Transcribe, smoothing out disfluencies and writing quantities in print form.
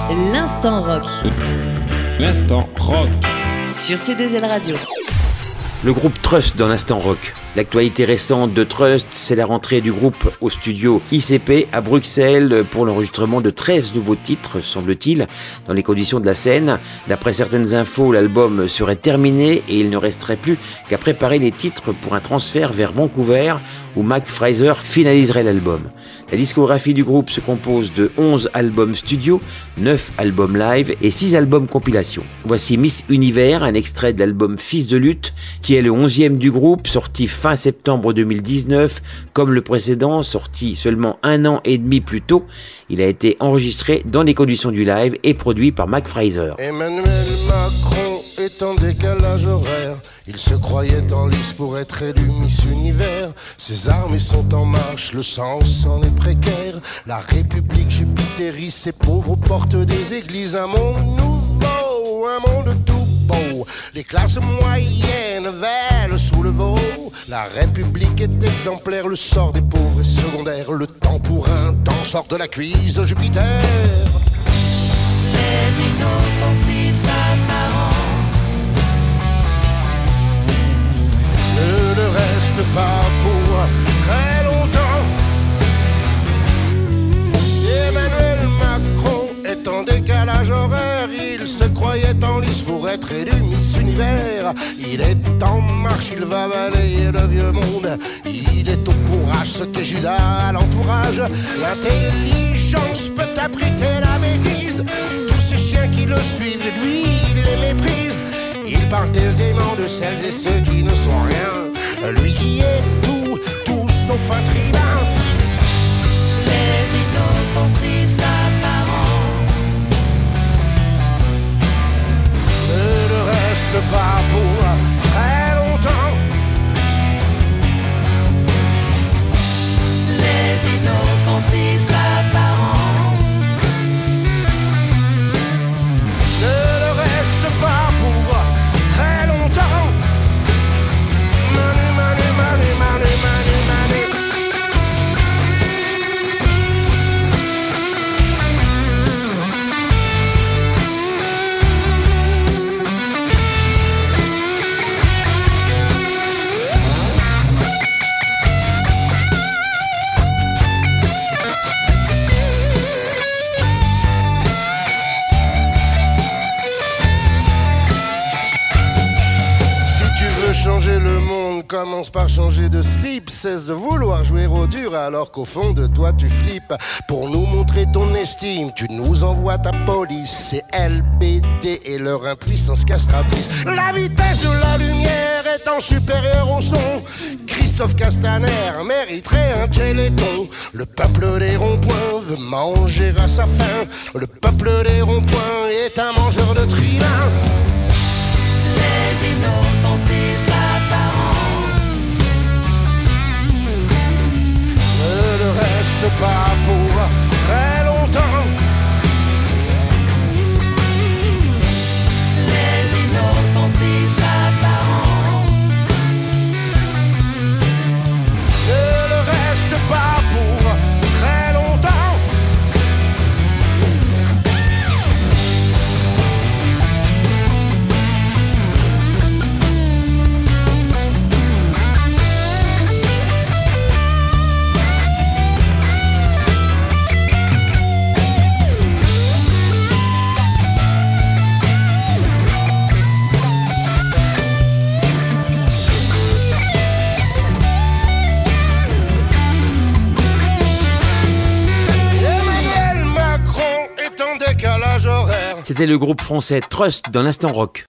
L'instant rock. L'instant rock. Sur C2L Radio. Le groupe Trust dans l'instant rock. L'actualité récente de Trust, c'est la rentrée du groupe au studio ICP à Bruxelles pour l'enregistrement de 13 nouveaux titres, semble-t-il, dans les conditions de la scène. D'après certaines infos, l'album serait terminé et il ne resterait plus qu'à préparer les titres pour un transfert vers Vancouver où Mac Fraser finaliserait l'album. La discographie du groupe se compose de 11 albums studio, 9 albums live et 6 albums compilation. Voici Miss Univers, un extrait de l'album Fils de lutte, qui est le 11e du groupe, sorti fin septembre 2019. Comme le précédent, sorti seulement 1 an et demi plus tôt, il a été enregistré dans les conditions du live et produit par Mac Fraser. Emmanuel Macron est en décalage horaire. Il se croyait en lice pour être élu Miss Univers. Ses armées sont en marche, le sens en est précaire. La République jupitérise ses pauvres aux portes des églises. Un monde nouveau, un monde tout beau. Les classes moyennes veulent sous le veau. La République est exemplaire, le sort des pauvres est secondaire. Le temps pour un temps sort de la cuisse de Jupiter. Les inoffensifs apparents ne reste pas pour très longtemps. Emmanuel Macron est en décalage horaire. Il se croyait en lice pour être élu Miss Univers. Il est en marche, il va balayer le vieux monde. Il est au courage, ce qu'est Judas à l'entourage. L'intelligence peut abriter la bêtise. Tous ces chiens qui le suivent, lui, il les méprise. Il parle aisément de celles et ceux qui ne sont rien. Lui qui est tout, tout sauf un tribun. Les inoffensifs apparents Ne reste pas pour très longtemps. Les inoffensifs apparents Ne reste pas pour très longtemps. Money, money, money, money, money, money. Changer le monde, commence par changer de slip. Cesse de vouloir jouer au dur alors qu'au fond de toi tu flippes. Pour nous montrer ton estime, tu nous envoies ta police. C'est LBD et leur impuissance castratrice. La vitesse de la lumière étant supérieure au son, Christophe Castaner mériterait un téléthon. Le peuple des ronds-points veut manger à sa faim. Le peuple des ronds-points est un mangeur de tribun. Les inoffensifs apparents Ne reste pas pour très longtemps. Les inoffensifs apparents Ne reste pas pour très longtemps. C'était le groupe français Trust dans l'instant rock.